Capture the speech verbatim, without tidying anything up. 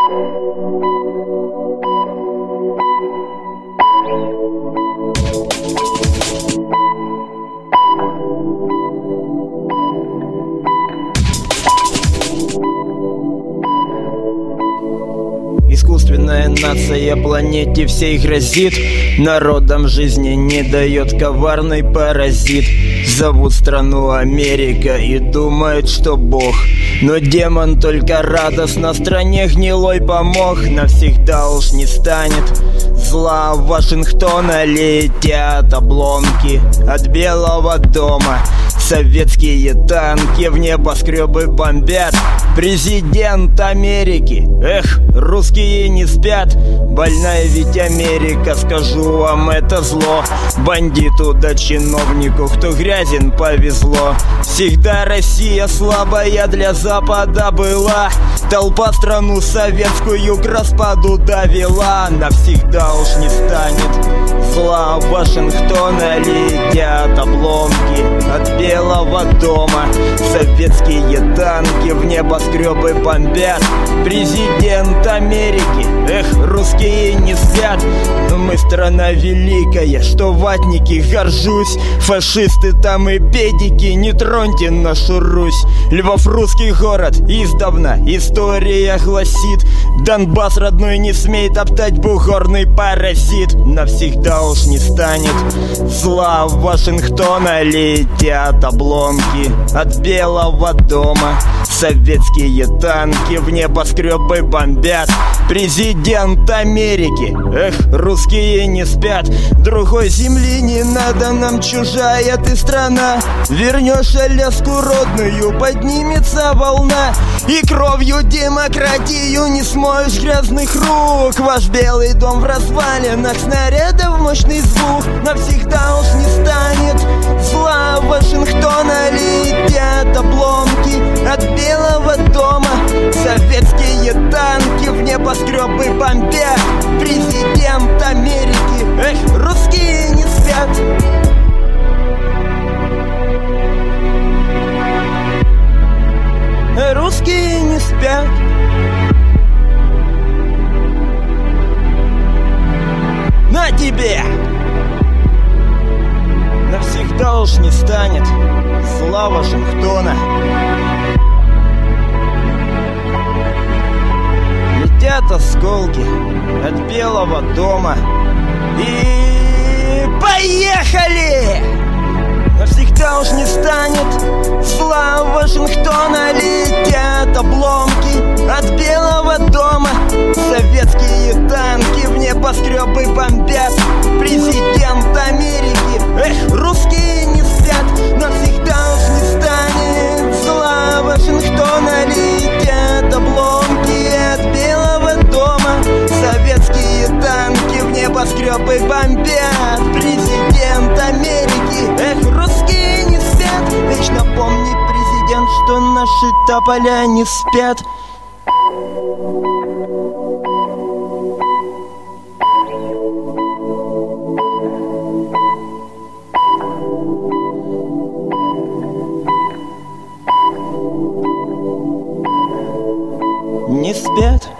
Искусственная нация планете всей грозит, народам жизни не дает коварный паразит. Зовут страну Америка и думают, что бог, но демон только радостно стране гнилой помог. Навсегда уж не станет зла Вашингтона, летят обломки от Белого дома. Советские танки в небоскребы бомбят. Президент Америки, эх, русские не спят. Больная ведь Америка, скажу вам, это зло. Бандиту да чиновнику, кто грязен, повезло. Всегда Россия слабая для Запада была. Толпа страну советскую к распаду довела. Навсегда уж не станет зла Вашингтона, летят обломки от Белого дома. Советские танки в небоскребы бомбят. Президент Америки, эх, русские не спят. Но мы страна великая, что ватники, горжусь. Фашисты там и педики, не троньте нашу Русь. Львов русский город, издавна история гласит. Донбасс родной не смей топтать бугорный паразит. Навсегда уж не станет зла Вашингтона, летят обломки от Белого дома. Советские танки в небоскребы бомбят. Президент Америки, эх, русские не спят. Другой земли не надо нам, чужая ты страна. Вернешь Аляску родную, поднимется волна. И кровью демократию не смоешь грязных рук. Ваш Белый дом в развалинах, снарядов мощный звук. Навсегда уж не станет зла Вашингтона, летят обломки от Белого дома. Советские танки в небоскребы бомбят. Президент Америки, эх, русские не спят. Русские не спят. На тебе! Навсегда уж не станет зла Вашингтона. Летят осколки от Белого дома. И поехали! Навсегда уж не станет зла Вашингтона, летят обломки от Белого дома. Советские танки в небоскребы бомбят. Президент Америки, эх, русские не спят. Навсегда уж не станет зла Вашингтона, летят обломки от Белого дома. Советские танки в небоскребы бомбят. Президент Америки, эх, русские не спят. Вечно помни, президент, что наши тополя не спят. Не спят.